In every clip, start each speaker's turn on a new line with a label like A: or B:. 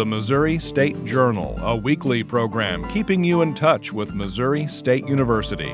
A: The Missouri State Journal, a weekly program keeping you in touch with Missouri State University.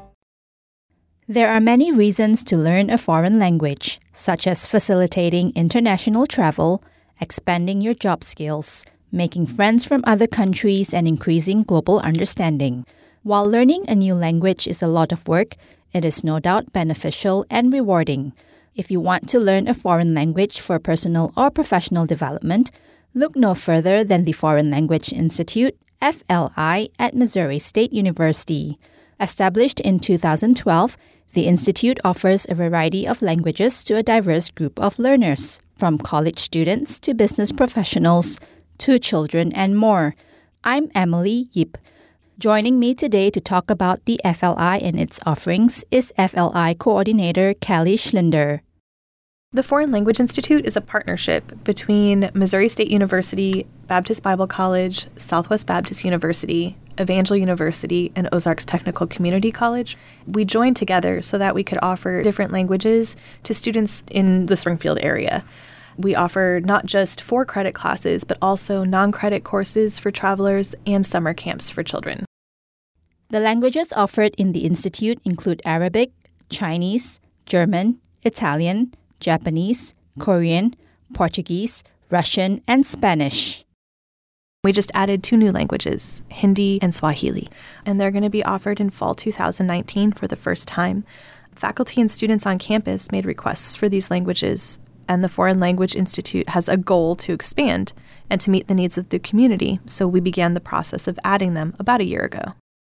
B: There are many reasons to learn a foreign language, such as facilitating international travel, expanding your job skills, making friends from other countries, and increasing global understanding. While learning a new language is a lot of work, it is no doubt beneficial and rewarding. If you want to learn a foreign language for personal or professional development, look no further than the Foreign Language Institute, FLI, at Missouri State University. Established in 2012, the institute offers a variety of languages to a diverse group of learners, from college students to business professionals to children and more. I'm Emily Yip. Joining me today to talk about the FLI and its offerings is FLI Coordinator Kelly Schlinder.
C: The Foreign Language Institute is a partnership between Missouri State University, Baptist Bible College, Southwest Baptist University, Evangel University, and Ozarks Technical Community College. We joined together so that we could offer different languages to students in the Springfield area. We offer not just 4-credit classes, but also non-credit courses for travelers and summer camps for children.
B: The languages offered in the institute include Arabic, Chinese, German, Italian, Japanese, Korean, Portuguese, Russian, and Spanish.
C: We just added 2 new languages, Hindi and Swahili, and they're going to be offered in fall 2019 for the first time. Faculty and students on campus made requests for these languages, and the Foreign Language Institute has a goal to expand and to meet the needs of the community, so we began the process of adding them about a year ago.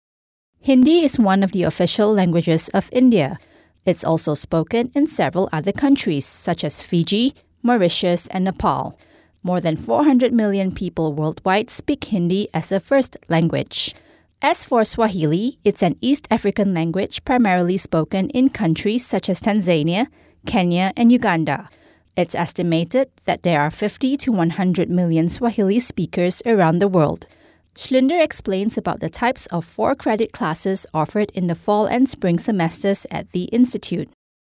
B: Hindi is one of the official languages of India. It's also spoken in several other countries, such as Fiji, Mauritius, and Nepal. More than 400 million people worldwide speak Hindi as a first language. As for Swahili, it's an East African language primarily spoken in countries such as Tanzania, Kenya, and Uganda. It's estimated that there are 50 to 100 million Swahili speakers around the world. Schlinder explains about the types of 4-credit classes offered in the fall and spring semesters at the Institute.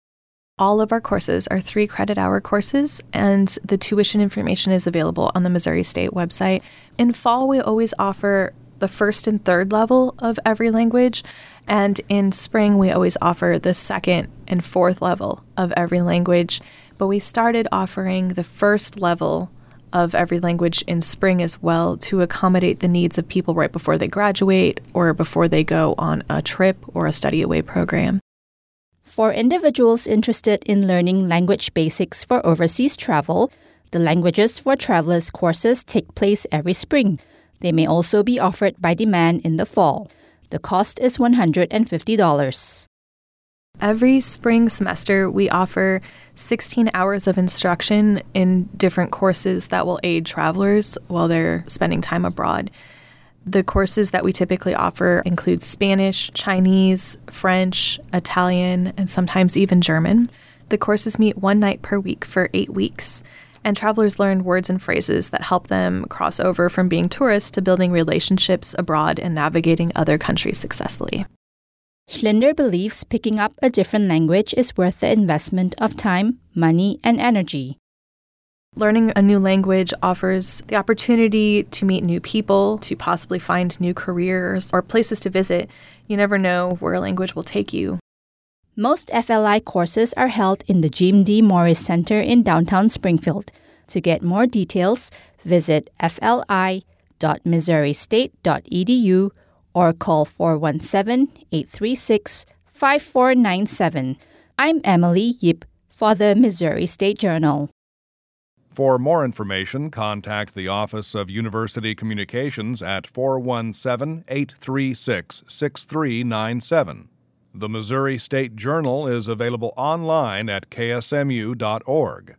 C: All of our courses are 3-credit-hour courses, and the tuition information is available on the Missouri State website. In fall, we always offer the 1st and 3rd level of every language, and in spring, we always offer the 2nd and 4th level of every language. But we started offering the 1st level of every language in spring as well to accommodate the needs of people right before they graduate or before they go on a trip or a study away program.
B: For individuals interested in learning language basics for overseas travel, the Languages for Travelers courses take place every spring. They may also be offered by demand in the fall. The cost is $150.
C: Every spring semester, we offer 16 hours of instruction in different courses that will aid travelers while they're spending time abroad. The courses that we typically offer include Spanish, Chinese, French, Italian, and sometimes even German. The courses meet 1 night per week for 8 weeks, and travelers learn words and phrases that help them cross over from being tourists to building relationships abroad and navigating other countries successfully.
B: Schlinder believes picking up a different language is worth the investment of time, money, and energy.
C: Learning a new language offers the opportunity to meet new people, to possibly find new careers or places to visit. You never know where a language will take you.
B: Most FLI courses are held in the Jim D. Morris Center in downtown Springfield. To get more details, visit fli.missourystate.edu or call 417-836-5497. I'm Emily Yip for the Missouri State Journal.
A: For more information, contact the Office of University Communications at 417-836-6397. The Missouri State Journal is available online at ksmu.org.